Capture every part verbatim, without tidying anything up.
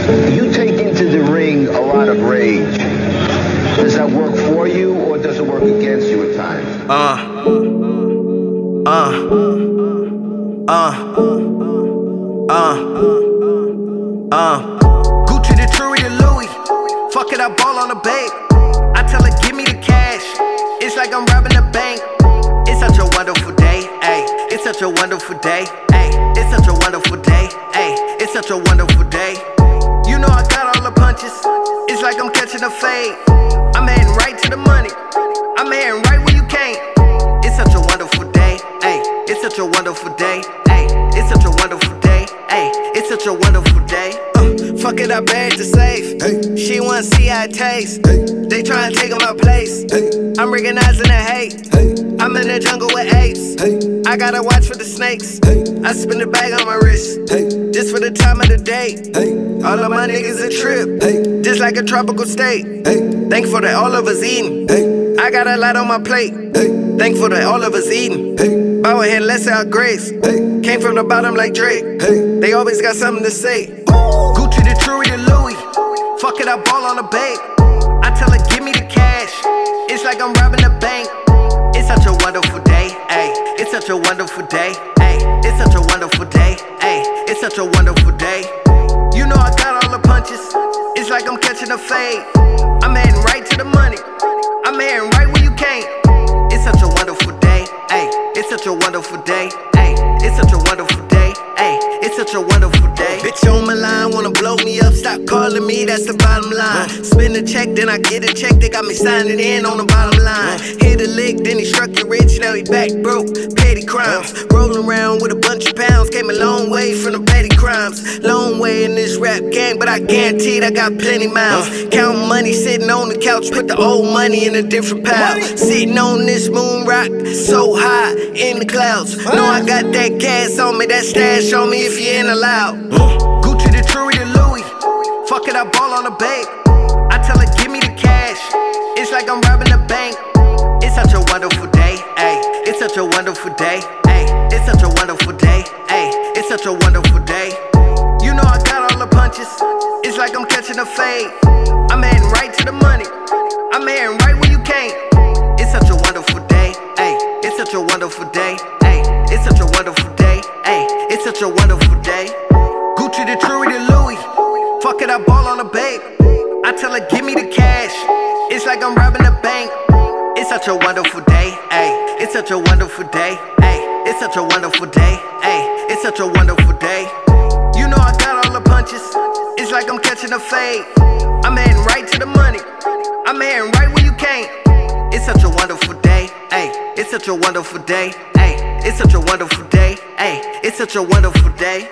You take into the ring a lot of rage. Does that work for you or does it work against you at times? Uh, uh, uh, uh, uh. Gucci the Truly the Louis. Fuck it, I ball on the babe. I tell her, give me the cash. It's like I'm robbing a bank. It's such a wonderful day, ayy. It's such a wonderful day, ayy. It's such a wonderful day, ayy. It's such a wonderful day. You know I got all the punches. It's like I'm catching a fade. I'm heading right to the money. I'm heading right where you can't. It's such a wonderful day, ayy. It's such a wonderful day, ayy. It's such a wonderful day, ayy. It's such a wonderful day. Uh, fuck it, I buried the safe. Hey. She wanna see how it tastes. Hey. They tryna take my place. Hey. I'm recognizing the hate. Hey. I'm in the jungle with apes. Hey. I gotta watch for the snakes. Hey. I spin the bag on my wrist. Hey. Just for the time of the day. Hey. All of my niggas a trip. Hey. Just like a tropical state. Hey. Thankful that all of us eating. Hey. I got a lot on my plate. Hey. Thankful that all of us eating. Hey. Bow ahead, let's say our grace. Hey. Came from the bottom like Drake. Hey. They always got something to say. Gucci the Truly the Louis. Fuck it, I ball on the babe. I tell her, give me the cash. It's like I'm robbing a bank. It's such a wonderful day, ayy. It's such a wonderful day, ayy. It's such a wonderful day, ayy. It's such a wonderful day. You know I got all the punches. It's like I'm catching a fade. I'm heading right to the money. I'm heading right where you can't. It's such a wonderful day, ayy. It's such a wonderful day, ayy. It's such a wonderful day, ayy. It's such a wonderful day. Bitch on my line, wanna blow me up. Stop calling me, that's the bottom line. Spend a check, then I get a check. They got me signing in on the bottom line. Hit a lick, then he struck you rich. Now he back broke, petty crimes. Rolling around with a bunch of pounds. Came a long way from the petty crimes. Long way in this rap game, but I guaranteed I got plenty miles. Counting money, sitting on the couch. Put the old money in a different pile. Sitting on this moon rock, so high in the clouds. Know I got that gas on me, that stash on me if you ain't allowed. Gucci the Truly the Louis. Fuck it, I ball on the babe. I tell her, give me the cash. It's like I'm robbing a bank. It's such a wonderful day, ayy. It's such a wonderful day, ayy. It's such a wonderful day, ayy. It's such a wonderful day. You know I got all the punches. It's like I'm catching a fade. I'm heading right to the money. I'm heading right where you can't. It's such a wonderful day, ayy. It's such a wonderful day, ayy. It's such a wonderful day, ayy. It's such a wonderful day. Gucci the Truly the Louis. Fuck it, I ball on the babe. I tell her, give me the cash. It's like I'm robbing a bank. It's such a wonderful day, ayy. It's such a wonderful day, ayy. It's such a wonderful day, ayy. It's such a wonderful day. You know I got all the punches. It's like I'm catching a fade. I'm heading right to the money. I'm heading right where you can't. It's such a wonderful day, ayy. It's such a wonderful day, ayy. It's such a wonderful day, ayy. It's such a wonderful day.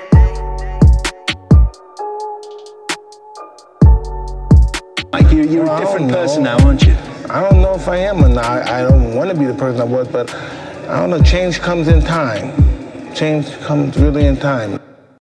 Like you're, you're well, a different person now, aren't you? I don't know if I am or not. I don't want to be the person I was, but I don't know. Change comes in time. Change comes really in time.